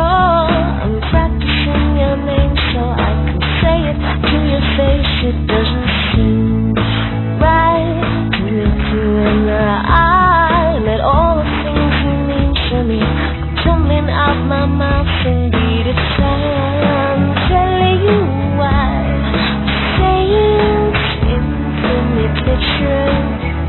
I'm practicing your name so I can say it to your face. It doesn't seem right to look you in the eye. Let all the things you mean to me come tumbling out my mouth. Indeed, it's time telling you why. Saying infinitely true.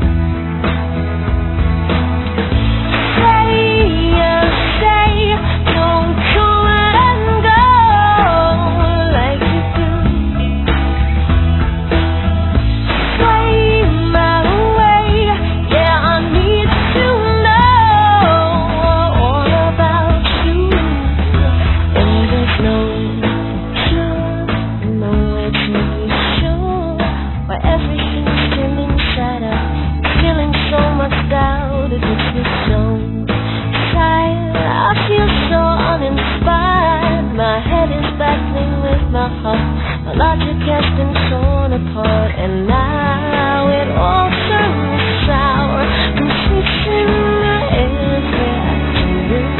My logic has been torn apart, and now it all turns sour. I'm chasing every afternoon.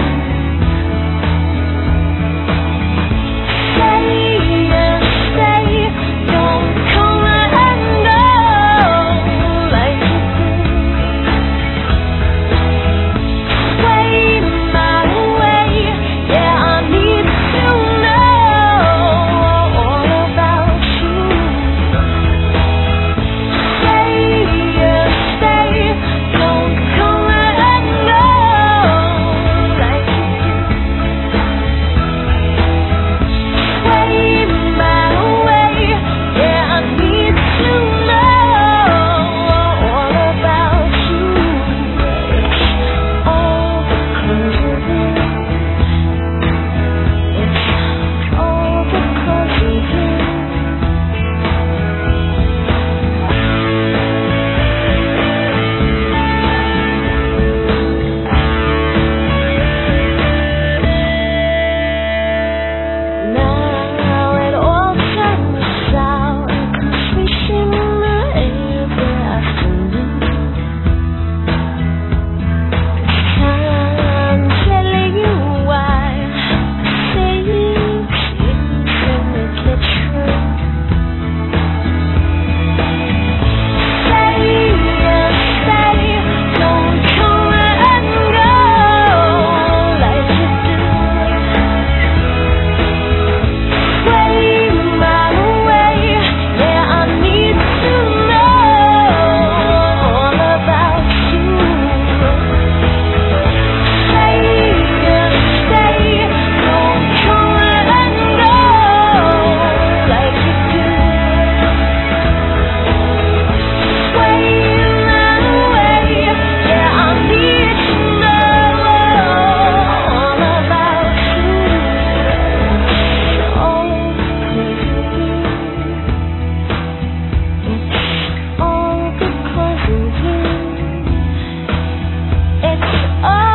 Say, don't come and go like you do. Wait my way, yeah, I need to know. Oh